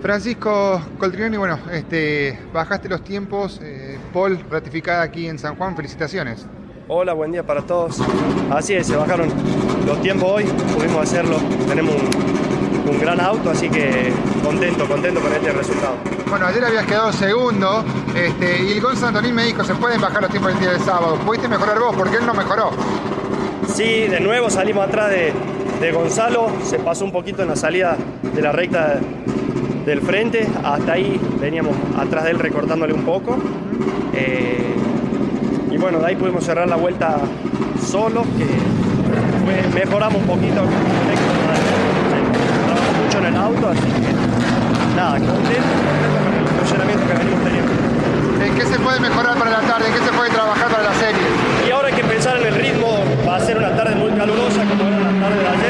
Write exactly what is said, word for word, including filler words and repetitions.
Francisco Coltrinoni, bueno, este, bajaste los tiempos, eh, Paul ratificada aquí en San Juan, felicitaciones. Hola, buen día para todos. Así es, se bajaron los tiempos hoy, pudimos hacerlo, tenemos un, un gran auto, así que contento, contento con este resultado. Bueno, ayer habías quedado segundo, este, y el Gonzalo Antonín me dijo, se pueden bajar los tiempos del día del sábado. ¿Pudiste mejorar vos? Porque él no mejoró. Sí, de nuevo salimos atrás de, de Gonzalo, se pasó un poquito en la salida de la recta del frente, hasta ahí veníamos atrás de él recortándole un poco. Eh, y bueno, de ahí pudimos cerrar la vuelta solos, que fue, mejoramos un poquito, trabajamos mucho en el auto, así que nada, contento, contento con el funcionamiento que venimos teniendo. ¿En qué se puede mejorar para la tarde? ¿En qué se puede trabajar para la serie? Y ahora hay que pensar en el ritmo, va a ser una tarde muy calurosa como era la tarde de ayer.